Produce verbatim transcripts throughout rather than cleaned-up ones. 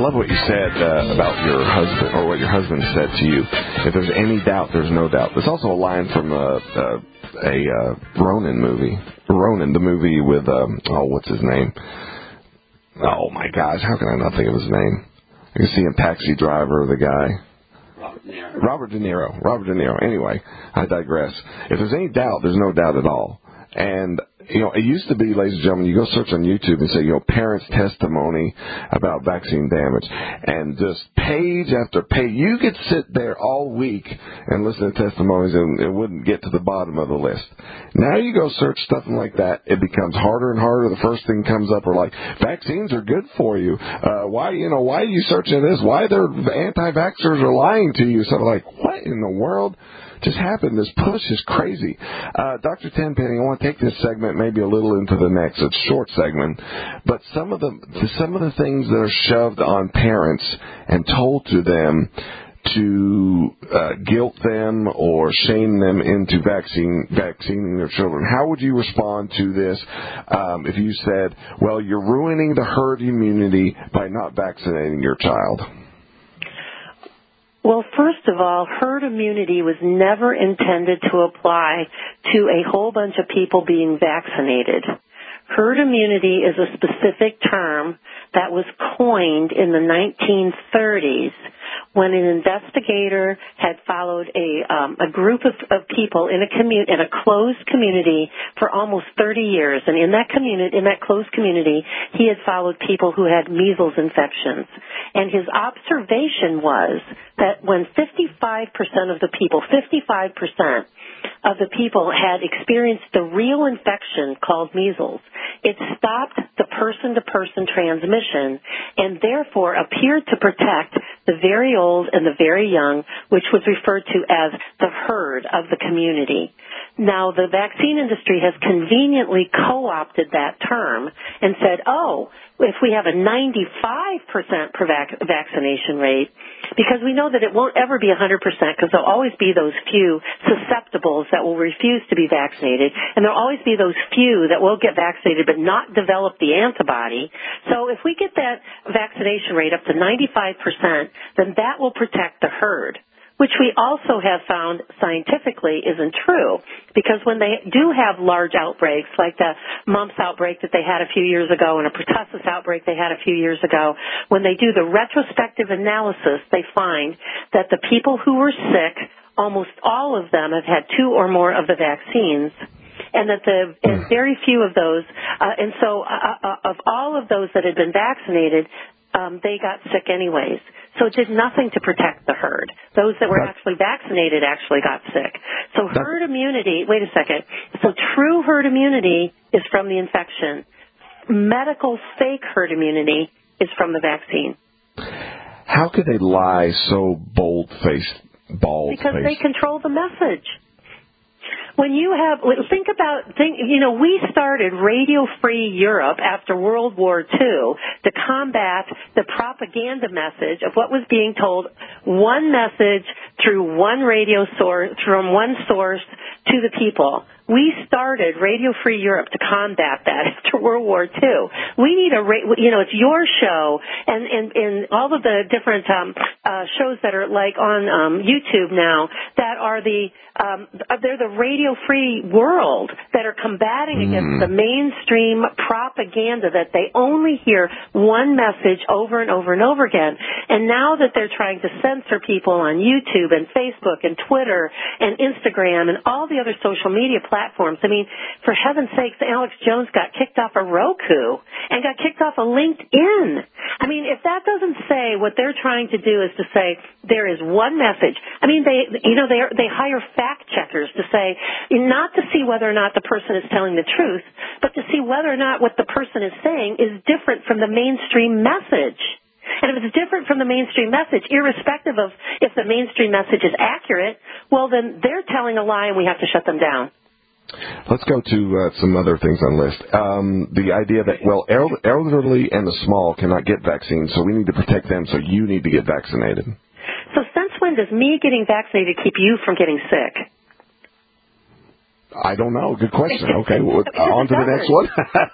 love what you said uh, about your husband, or what your husband said to you. If there's any doubt, there's no doubt. There's also a line from a, a, a uh, Ronin movie. Ronin, the movie with, um, oh, what's his name? Oh, my gosh, how can I not think of his name? I can see him, Taxi Driver, the guy. Robert De Niro. Robert De Niro. Robert De Niro. Anyway, I digress. If there's any doubt, there's no doubt at all. And, you know, it used to be, ladies and gentlemen, you go search on YouTube and say, you know, parents' testimony about vaccine damage. And just page after page, you could sit there all week and listen to testimonies and it wouldn't get to the bottom of the list. Now you go search stuff like that, it becomes harder and harder. The first thing comes up are like, vaccines are good for you. Uh, why, you know, why are you searching this? Why the anti-vaxxers are lying to you? So I'm like, what in the world just happened? This push is crazy. Uh, Doctor Tenpenny, I want to take this segment maybe a little into the next. It's a short segment, but some of the some of the things that are shoved on parents and told to them to uh, guilt them or shame them into vaccine vaccinating their children. How would you respond to this um, if you said, well, you're ruining the herd immunity by not vaccinating your child? Well, first of all, herd immunity was never intended to apply to a whole bunch of people being vaccinated. Herd immunity is a specific term that was coined in the nineteen thirties when an investigator had followed a um, a group of, of people in a commu- in a closed community for almost thirty years, and in that community, in that closed community, he had followed people who had measles infections, and his observation was that when fifty-five percent of the people, fifty-five percent of the people had experienced the real infection called measles, it stopped the person-to-person transmission and therefore appeared to protect the very old and the very young, which was referred to as the herd of the community. Now, the vaccine industry has conveniently co-opted that term and said, oh, if we have a ninety-five percent vac- vaccination rate, because we know that it won't ever be one hundred percent because there'll always be those few susceptibles that will refuse to be vaccinated, and there'll always be those few that will get vaccinated but not develop the antibody. So if we get that vaccination rate up to ninety-five percent, then that will protect the herd, which we also have found scientifically isn't true, because when they do have large outbreaks, like the mumps outbreak that they had a few years ago and a pertussis outbreak they had a few years ago, when they do the retrospective analysis, they find that the people who were sick, almost all of them have had two or more of the vaccines, and that the and very few of those, uh, and so uh, uh, of all of those that had been vaccinated, um, they got sick anyways. So it did nothing to protect the herd. Those that were actually vaccinated actually got sick. So herd immunity, wait a second. So true herd immunity is from the infection. Medical fake herd immunity is from the vaccine. How could they lie so bold-faced, bald-faced? Because they control the message. When you have, think about, think, you know, we started Radio Free Europe after World War Two to combat the propaganda message of what was being told, one message through one radio source, from one source to the people. We started Radio Free Europe to combat that after World War Two. We need a, you know, it's your show, and, and, and all of the different um, uh, shows that are like on um, YouTube now that are the, um, they're the Radio Free world that are combating mm. against the mainstream propaganda that they only hear one message over and over and over again. And now that they're trying to censor people on YouTube and Facebook and Twitter and Instagram and all the other social media platforms, I mean, for heaven's sakes, Alex Jones got kicked off of Roku and got kicked off of LinkedIn. I mean, if that doesn't say what they're trying to do is to say there is one message. I mean, they, you know, they are, they hire fact checkers to say, not to see whether or not the person is telling the truth, but to see whether or not what the person is saying is different from the mainstream message. And if it's different from the mainstream message, irrespective of if the mainstream message is accurate, well, then they're telling a lie and we have to shut them down. Let's go to uh, some other things on the list. Um, the idea that, well, elderly and the small cannot get vaccines, so we need to protect them, so you need to get vaccinated. So since when does me getting vaccinated keep you from getting sick? I don't know. Good question. Okay, well, on to the next doesn't. one.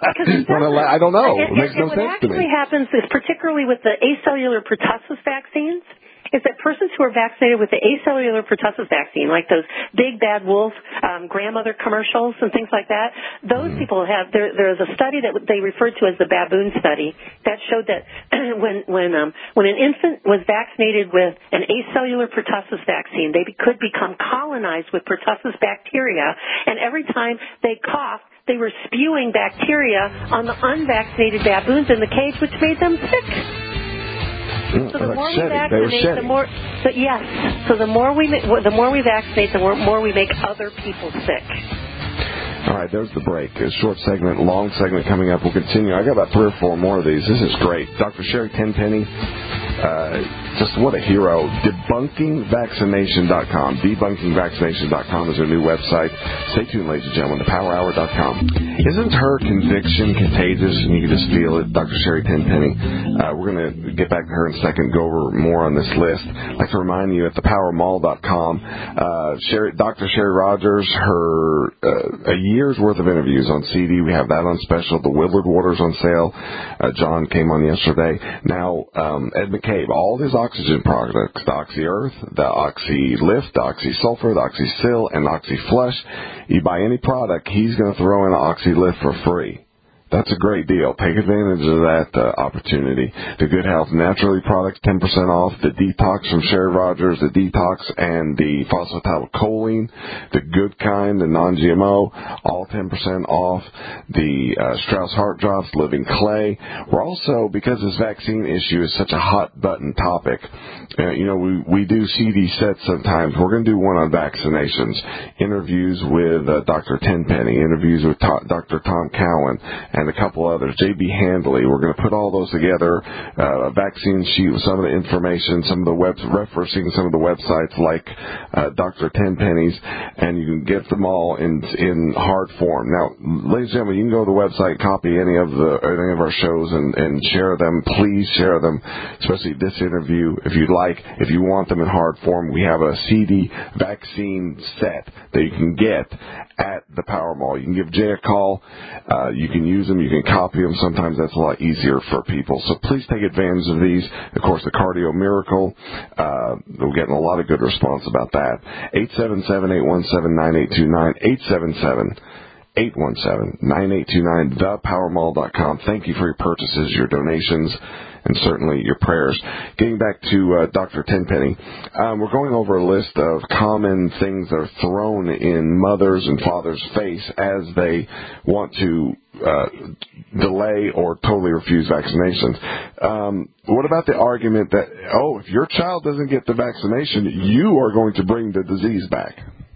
I don't know. It, it makes it, no what sense to me. What actually happens is, particularly with the acellular pertussis vaccines, is that persons who are vaccinated with the acellular pertussis vaccine, like those big bad wolf um, grandmother commercials and things like that, those mm. people have, there, there's a study that they referred to as the baboon study that showed that when when um, when an infant was vaccinated with an acellular pertussis vaccine, they be, could become colonized with pertussis bacteria, and every time they coughed, they were spewing bacteria on the unvaccinated baboons in the cage, which made them sick. So the more we vaccinate, the more. So yes. So the more we the more we vaccinate, the more, more we make other people sick. All right, there's the break. A short segment, long segment coming up. We'll continue. I got about three or four more of these. This is great. Doctor Sherry Tenpenny, uh, just what a hero. debunking vaccination dot com. debunking vaccination dot com is her new website. Stay tuned, ladies and gentlemen, to power hour dot com. Isn't her conviction contagious? And you can just feel it. Doctor Sherry Tenpenny. Uh, we're going to get back to her in a second, go over more on this list. I'd like to remind you at the power mall dot com, uh, Sherry, Doctor Sherry Rogers, her uh, a year's worth of interviews on C D. We have that on special. The Willard Waters on sale. Uh, John came on yesterday. Now, um, Ed McCabe, all his oxygen products, the Oxy Earth, the Oxy Lift, the Oxy Sulfur, the Oxy Sil, and the Oxy Flush. You buy any product, he's going to throw in an Oxy Lift for free. That's a great deal. Take advantage of that uh, opportunity. The Good Health Naturally products, ten percent off. The Detox from Sherry Rogers, the Detox and the phosphatidylcholine, the good kind, the non-G M O, all ten percent off. The uh, Strauss Heart Drops, Living Clay. We're also, because this vaccine issue is such a hot-button topic, uh, you know, we, we do C D sets sometimes. We're going to do one on vaccinations. Interviews with uh, Doctor Tenpenny, interviews with to- Doctor Tom Cowan, and a couple others, J B Handley. We're going to put all those together, uh, a vaccine sheet with some of the information, some of the web, referencing some of the websites like uh, Doctor Tenpenny's, and you can get them all in in hard form. Now, ladies and gentlemen, you can go to the website, copy any of the any of our shows, and, and share them. Please share them, especially this interview, if you'd like. If you want them in hard form, we have a C D vaccine set that you can get at the Power Mall. You can give Jay a call. Uh, you can use them. You can copy them. Sometimes that's a lot easier for people. So please take advantage of these. Of course, the Cardio Miracle, uh, we're getting a lot of good response about that. eight seven seven, eight one seven, nine eight two nine, eight seven seven, eight one seven, nine eight two nine, the power mall dot com. Thank you for your purchases, your donations, and certainly your prayers. Getting back to uh, Doctor Tenpenny, um, we're going over a list of common things that are thrown in mothers' and fathers' face as they want to uh, delay or totally refuse vaccinations. Um, what about the argument that, oh, if your child doesn't get the vaccination, you are going to bring the disease back?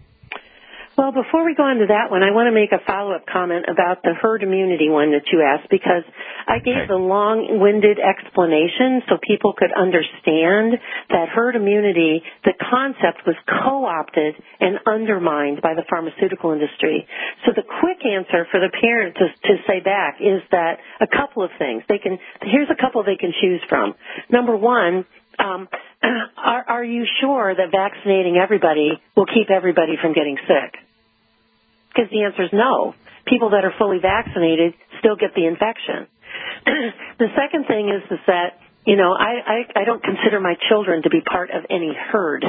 Well, before we go into that one, I want to make a follow-up comment about the herd immunity one that you asked, because I gave the long-winded explanation so people could understand that herd immunity, the concept was co-opted and undermined by the pharmaceutical industry. So the quick answer for the parent to, to say back is that a couple of things. They can, here's a couple they can choose from. Number one, Um, are, are you sure that vaccinating everybody will keep everybody from getting sick? Because the answer is no. People that are fully vaccinated still get the infection. The second thing is, is that, you know, I, I, I don't consider my children to be part of any herd.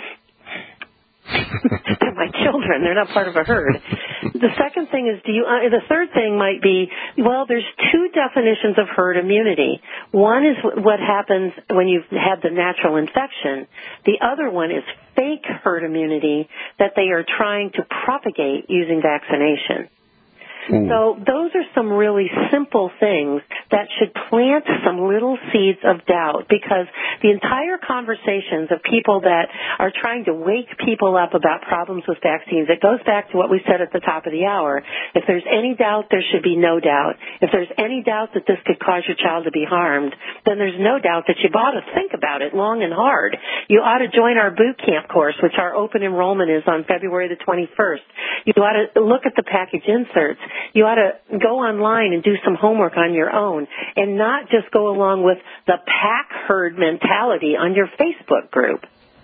They're my children. They're not part of a herd. The second thing is, do you? Uh, the third thing might be, well, there's two definitions of herd immunity. One is what happens when you've had the natural infection. The other one is fake herd immunity that they are trying to propagate using vaccination. Mm. So those are some really simple things that should plant some little seeds of doubt, because the entire conversations of people that are trying to wake people up about problems with vaccines, it goes back to what we said at the top of the hour. If there's any doubt, there should be no doubt. If there's any doubt that this could cause your child to be harmed, then there's no doubt that you ought to think about it long and hard. You ought to join our boot camp course, which our open enrollment is on February the twenty-first. You ought to look at the package inserts. You ought to go online and do some homework on your own and not just go along with the pack herd mentality on your Facebook group.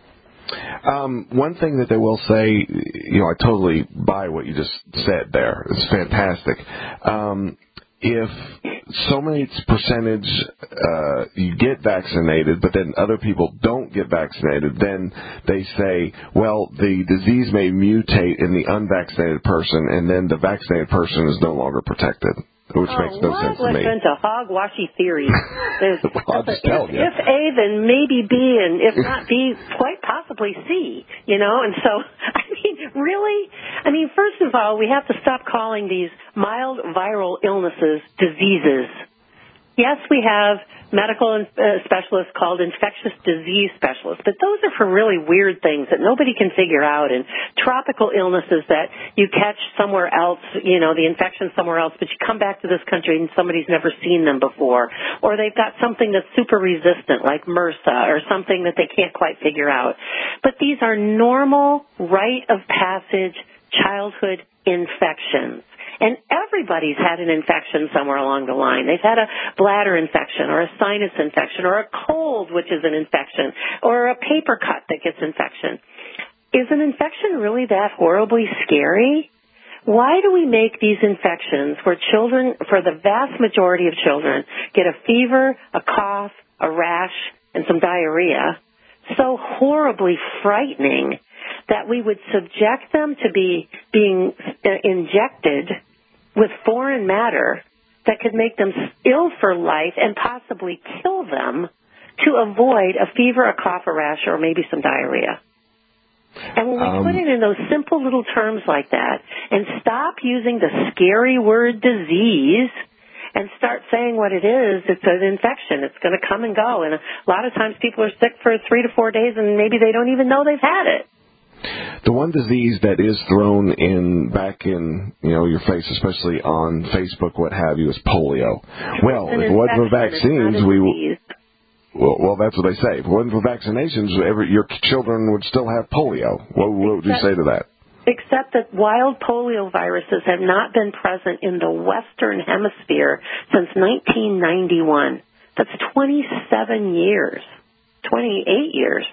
Um, one thing that they will say, you know, I totally buy what you just said there. It's fantastic. Um, if so many percentage uh, you get vaccinated, but then other people don't get vaccinated, then they say, well, the disease may mutate in the unvaccinated person, and then the vaccinated person is no longer protected. Which oh, makes no what? sense to Let's me. into hogwashy theories. Well, I'll just tell if, you. if A, then maybe B, and if not B, quite possibly C. You know, and so I mean, really, I mean, first of all, we have to stop calling these mild viral illnesses diseases. Yes, we have medical uh, specialists called infectious disease specialists, but those are for really weird things that nobody can figure out, and tropical illnesses that you catch somewhere else, you know, the infection somewhere else, but you come back to this country and somebody's never seen them before, or they've got something that's super resistant like MRSA or something that they can't quite figure out. But these are normal, rite of passage childhood infections. And everybody's had an infection somewhere along the line. They've had a bladder infection or a sinus infection or a cold, which is an infection, or a paper cut that gets infection. Is an infection really that horribly scary? Why do we make these infections where children, for the vast majority of children, get a fever, a cough, a rash, and some diarrhea, so horribly frightening that we would subject them to be being injected with foreign matter that could make them ill for life and possibly kill them to avoid a fever, a cough, a rash, or maybe some diarrhea? And when we um, put it in those simple little terms like that and stop using the scary word disease and start saying what it is, it's an infection. It's going to come and go. And a lot of times people are sick for three to four days and maybe they don't even know they've had it. The one disease that is thrown in back in, you know, your face, especially on Facebook, what have you, is polio. Well, if it wasn't for vaccines, we would. Well, well, that's what they say. If it wasn't for vaccinations, every, your children would still have polio. What, what would you say to that? Except that wild polio viruses have not been present in the Western Hemisphere since nineteen ninety-one. That's twenty-seven years, twenty-eight years.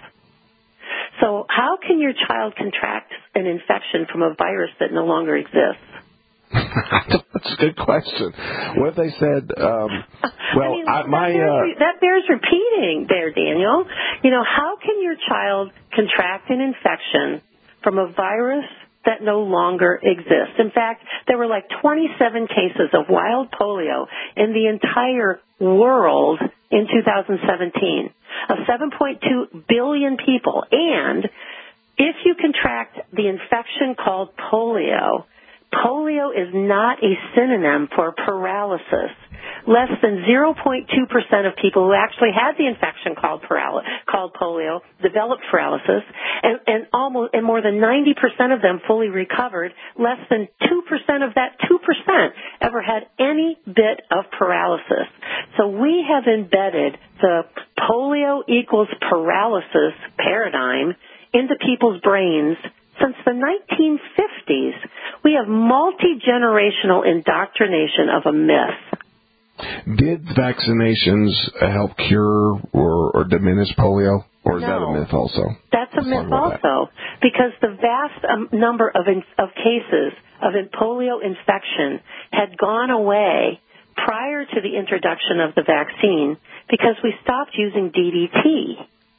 So how can your child contract an infection from a virus that no longer exists? That's a good question. What if they said, um, well, I mean, I, my... That bears, uh, that bears repeating there, Daniel. You know, how can your child contract an infection from a virus that no longer exists? In fact, there were like twenty-seven cases of wild polio in the entire world in two thousand seventeen of seven point two billion people. And if you contract the infection called polio, polio is not a synonym for paralysis. Less than zero point two percent of people who actually had the infection called paral- called polio developed paralysis, and, and almost and more than ninety percent of them fully recovered. Less than two percent of that two percent ever had any bit of paralysis. So we have embedded the polio equals paralysis paradigm into people's brains since the nineteen fifties. We have multi-generational indoctrination of a myth. Did vaccinations help cure or, or diminish polio? Or is no, that a myth also? That's a Let's myth also, that. Because the vast um, number of in, of cases of in polio infection had gone away prior to the introduction of the vaccine because we stopped using D D T.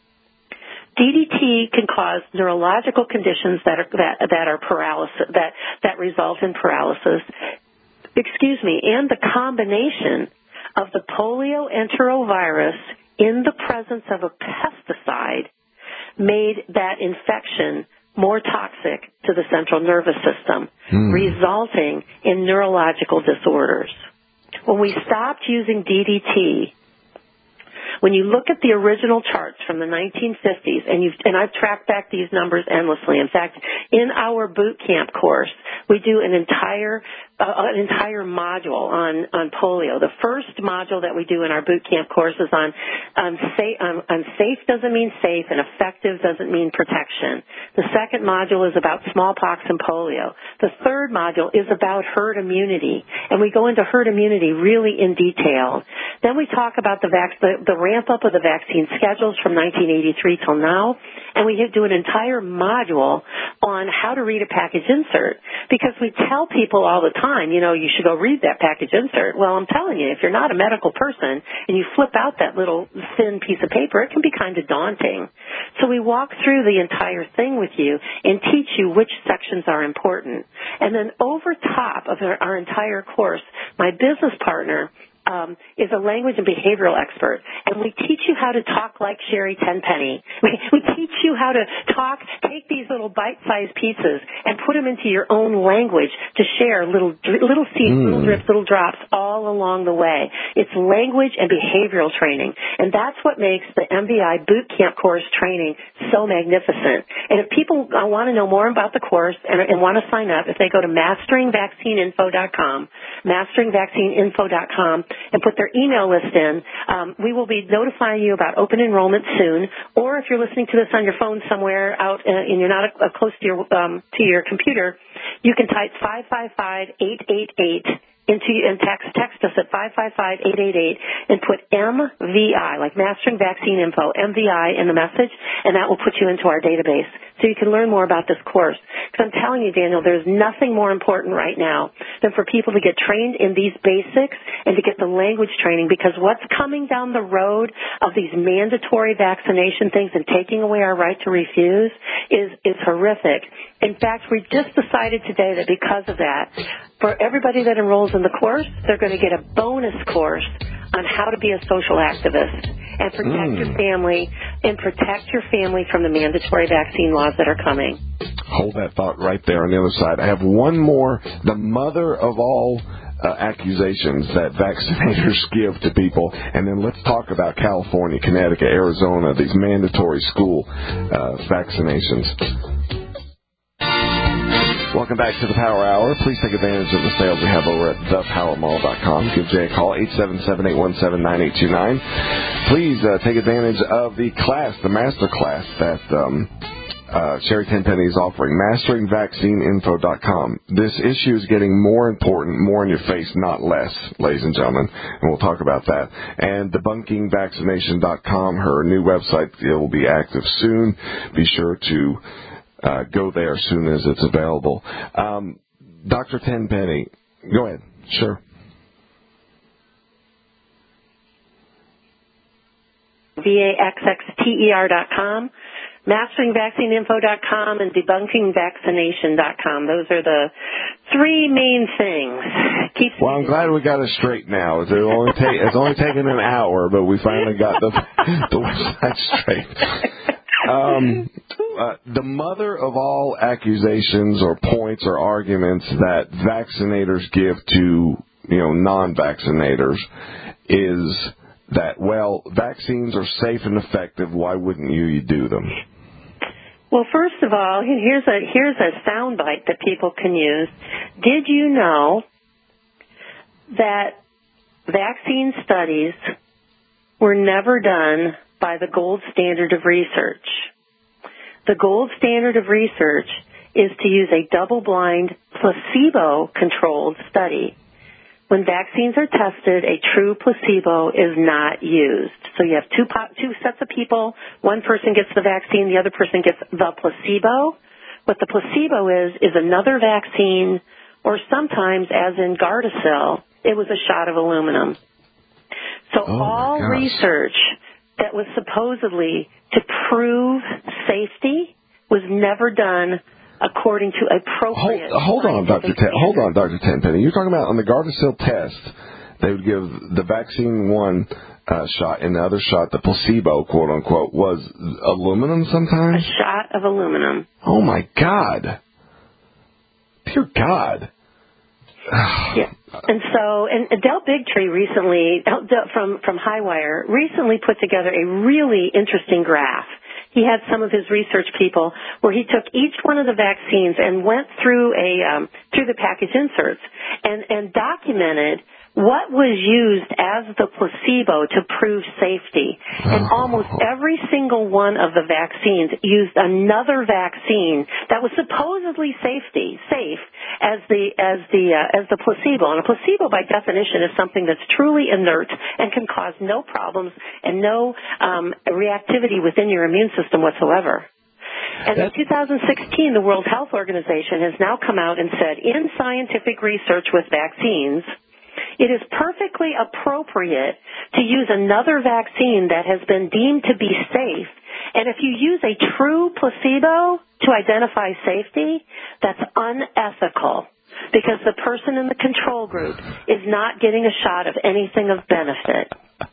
D D T can cause neurological conditions that are that, that are paralysis that that result in paralysis. Excuse me, and the combination of the polio enterovirus in the presence of a pesticide made that infection more toxic to the central nervous system, mm. resulting in neurological disorders. When we stopped using D D T, when you look at the original charts from the nineteen fifties, and you've, and I've tracked back these numbers endlessly. In fact, in our boot camp course, we do an entire uh, an entire module on, on polio. The first module that we do in our boot camp course is on um, safe, um, on safe doesn't mean safe, and effective doesn't mean protection. The second module is about smallpox and polio. The third module is about herd immunity, and we go into herd immunity really in detail. Then we talk about the, vac- the, the ramp-up of the vaccine schedules from nineteen eighty-three till now, and we do an entire module on how to read a package insert, because we tell people all the time, you know, you should go read that package insert. Well, I'm telling you, if you're not a medical person and you flip out that little thin piece of paper, it can be kind of daunting. So we walk through the entire thing with you and teach you which sections are important. And then over top of our, our entire course, my business partner Um, is a language and behavioral expert, and we teach you how to talk like Sherry Tenpenny. We, we teach you how to talk, take these little bite-sized pieces and put them into your own language to share little little seeds, mm. little drips, little drops all along the way. It's language and behavioral training, and that's what makes the M V I Boot Camp course training so magnificent. And if people uh, want to know more about the course and, and want to sign up, if they go to mastering vaccine info dot com, mastering vaccine info dot com, and put their email list in, um, we will be notifying you about open enrollment soon. Or if you're listening to this on your phone somewhere out uh, and you're not uh, close to your um, to your computer, you can type five five five, eight eight eight into and text text us at five five five, eight eight eight and put M V I, like Mastering Vaccine Info, M V I in the message, and that will put you into our database so you can learn more about this course. Because I'm telling you, Daniel, there's nothing more important right now than for people to get trained in these basics and to get the language training, because what's coming down the road of these mandatory vaccination things and taking away our right to refuse is, is horrific. In fact, we just decided today that because of that, for everybody that enrolls in the course, they're going to get a bonus course on how to be a social activist and protect mm. your family and protect your family from the mandatory vaccine laws that are coming. Hold that thought right there on the other side. I have one more. The mother of all uh, accusations that vaccinators give to people, and then let's talk about California, Connecticut, Arizona, these mandatory school uh, vaccinations. Welcome back to the Power Hour. Please take advantage of the sales we have over at the power mall dot com. Give Jay a call, eight seven seven, eight one seven, nine eight two nine. Please uh, take advantage of the class, the master class that um, uh, Sherry Tenpenny is offering, mastering vaccine info dot com. This issue is getting more important, more in your face, not less, ladies and gentlemen, and we'll talk about that. And debunking vaccination dot com, her new website, it will be active soon. Be sure to Uh, go there as soon as it's available. Um, Doctor Tenpenny, go ahead. Sure. V A X X T E R dot com, mastering vaccine info dot com, and debunking vaccination dot com. Those are the three main things. Keep well, I'm glad we got it straight now. It's only, ta- it's only taken an hour, but we finally got the, the website straight. Um, uh, the mother of all accusations or points or arguments that vaccinators give to, you know, non-vaccinators is that, well, vaccines are safe and effective. Why wouldn't you, you do them? Well, first of all, here's a here's a soundbite that people can use. Did you know that vaccine studies were never done by the gold standard of research? The gold standard of research is to use a double-blind, placebo-controlled study. When vaccines are tested, a true placebo is not used. So you have two po- two sets of people. One person gets the vaccine, the other person gets the placebo. What the placebo is, is another vaccine, or sometimes, as in Gardasil, it was a shot of aluminum. So oh all research that was supposedly to prove safety was never done according to appropriate. Hold, hold on, Doctor Ten, hold on, Doctor Tenpenny. You're talking about on the Gardasil test, they would give the vaccine one uh, shot and the other shot, the placebo, quote unquote, was aluminum sometimes? A shot of aluminum. Oh my God. Dear God. Yeah. And so, and Del Bigtree recently, from, from Highwire, recently put together a really interesting graph. He had some of his research people where he took each one of the vaccines and went through a, um, through the package inserts and, and documented what was used as the placebo to prove safety. And almost every single one of the vaccines used another vaccine that was supposedly safety, safe as the as the uh, as the placebo. And a placebo, by definition, is something that's truly inert and can cause no problems and no um, reactivity within your immune system whatsoever. And in two thousand sixteen, the World Health Organization has now come out and said, in scientific research with vaccines, it is perfectly appropriate to use another vaccine that has been deemed to be safe. And if you use a true placebo to identify safety, that's unethical because the person in the control group is not getting a shot of anything of benefit.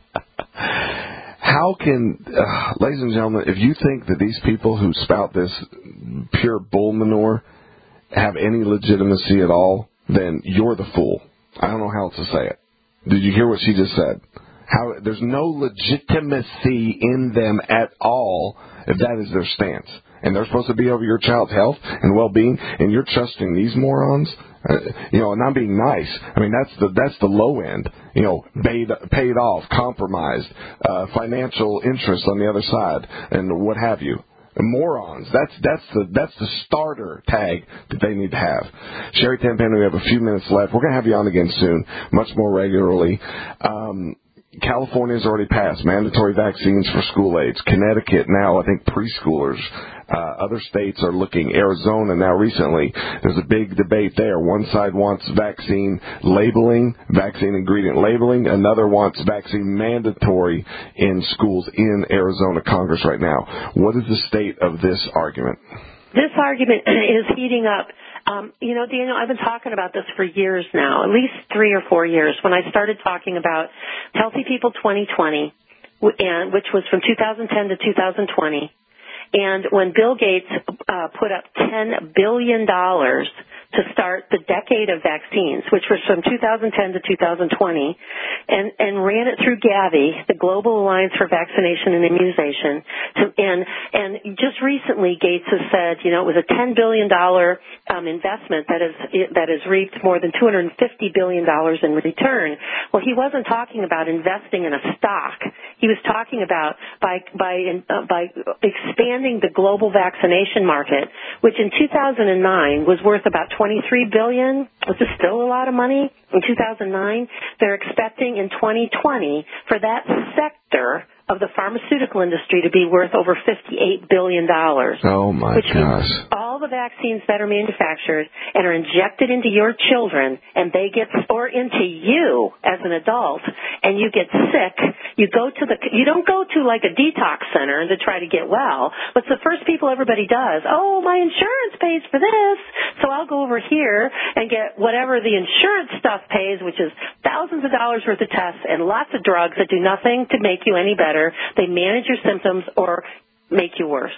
How can, uh, ladies and gentlemen, if you think that these people who spout this pure bull manure have any legitimacy at all, then you're the fool. I don't know how else to say it. Did you hear what she just said? How there's no legitimacy in them at all if that is their stance. And they're supposed to be over your child's health and well-being, and you're trusting these morons? Uh, you know, and I'm being nice. I mean, that's the that's the low end. You know, paid paid off, compromised, uh, financial interest on the other side, and what have you. Morons. That's that's the that's the starter tag that they need to have. Sherry Tenpenny, we have a few minutes left. We're going to have you on again soon, much more regularly. Um, California's already passed mandatory vaccines for school age. Connecticut now, I think preschoolers. Uh, other states are looking. Arizona now recently. There's a big debate there. One side wants vaccine labeling, vaccine ingredient labeling. Another wants vaccine mandatory in schools in Arizona Congress right now. What is the state of this argument? This argument is heating up. Um, you know, Daniel, I've been talking about this for years now, at least three or four years, when I started talking about Healthy People twenty twenty, and which was from two thousand ten to two thousand twenty. And when Bill Gates uh, put up ten billion dollars to start the decade of vaccines, which was from two thousand ten to two thousand twenty, and, and ran it through Gavi, the Global Alliance for Vaccination and Immunization, to, and, and just recently Gates has said, you know, it was a ten billion dollars um, investment that is that has reaped more than two hundred fifty billion dollars in return. Well, he wasn't talking about investing in a stock. He was talking about by by uh, by expanding the global vaccination market, which in two thousand nine was worth about twenty-three billion dollars, which is still a lot of money. In two thousand nine, they're expecting in twenty twenty for that sector of the pharmaceutical industry to be worth over fifty-eight billion dollars. Oh, my which gosh. Means all the vaccines that are manufactured and are injected into your children, and they get, or into you as an adult, and you get sick, you go to the, you don't go to like a detox center to try to get well. What's the first people everybody does? Oh, my insurance pays for this, so I'll go over here and get whatever the insurance stuff pays, which is thousands of dollars worth of tests and lots of drugs that do nothing to make you any better. They manage your symptoms or make you worse.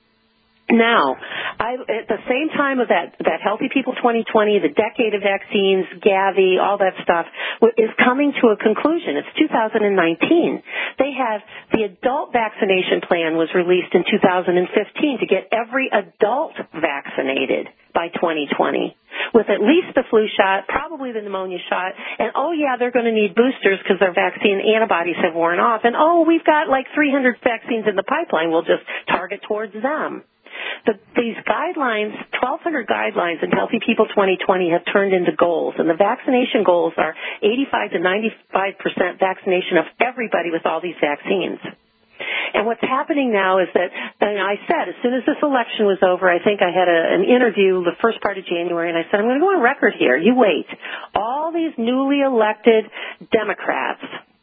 Now, I, at the same time of that, that Healthy People twenty twenty, the decade of vaccines, Gavi, all that stuff, is coming to a conclusion. It's two thousand nineteen. They have, the adult vaccination plan was released in two thousand fifteen to get every adult vaccinated by twenty twenty, with at least the flu shot, probably the pneumonia shot, and oh yeah, they're going to need boosters because their vaccine antibodies have worn off, and oh, we've got like three hundred vaccines in the pipeline, we'll just target towards them. The, these guidelines, twelve hundred guidelines in Healthy People twenty twenty have turned into goals, and the vaccination goals are eighty-five to ninety-five percent vaccination of everybody with all these vaccines. And what's happening now is that, and I said, as soon as this election was over, I think I had a, an interview the first part of January, and I said, I'm going to go on record here. You wait. All these newly elected Democrats,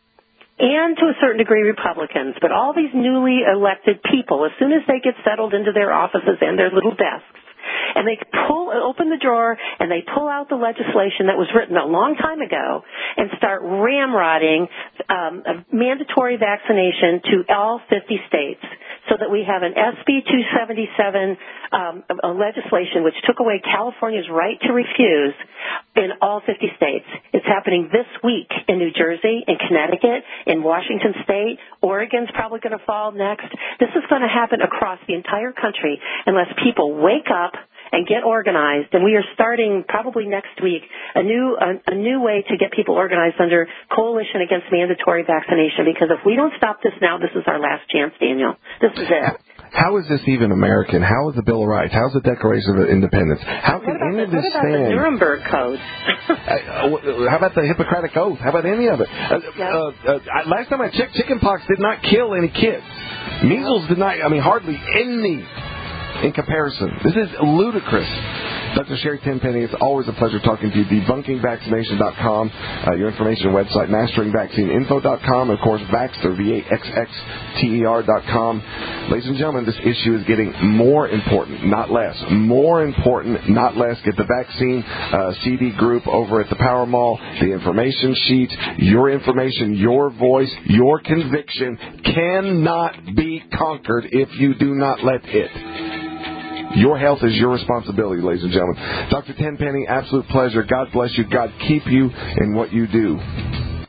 and to a certain degree Republicans, but all these newly elected people, as soon as they get settled into their offices and their little desks, and they pull open the drawer and they pull out the legislation that was written a long time ago and start ramrodding um, mandatory vaccination to all fifty states, so that we have an S B two seventy-seven um, a legislation which took away California's right to refuse in all fifty states. It's happening this week in New Jersey, in Connecticut, in Washington State. Oregon's probably going to fall next. This is going to happen across the entire country unless people wake up and get organized. And we are starting probably next week a new a, a new way to get people organized under Coalition Against Mandatory Vaccination, because if we don't stop this now, this is our last chance, Daniel. This is it. How is this even American? How is the Bill of Rights? How is the Declaration of Independence? How can any of this stand? What about stand? the Nuremberg Code? uh, how about the Hippocratic Oath? How about any of it? Uh, yeah. uh, uh, last time I checked, chickenpox did not kill any kids. Measles did not. I mean, hardly any. in comparison. This is ludicrous. Doctor Sherry Tenpenny, it's always a pleasure talking to you. debunking vaccination dot com, uh, your information website, mastering vaccine info dot com, and of course, Vaxxter, V A X X T E R dot com. Ladies and gentlemen, this issue is getting more important, not less. More important, not less. Get the vaccine uh, C D group over at the Power Mall, the information sheet, your information, your voice, your conviction cannot be conquered if you do not let it. Your health is your responsibility, ladies and gentlemen. Doctor Tenpenny, absolute pleasure. God bless you. God keep you in what you do.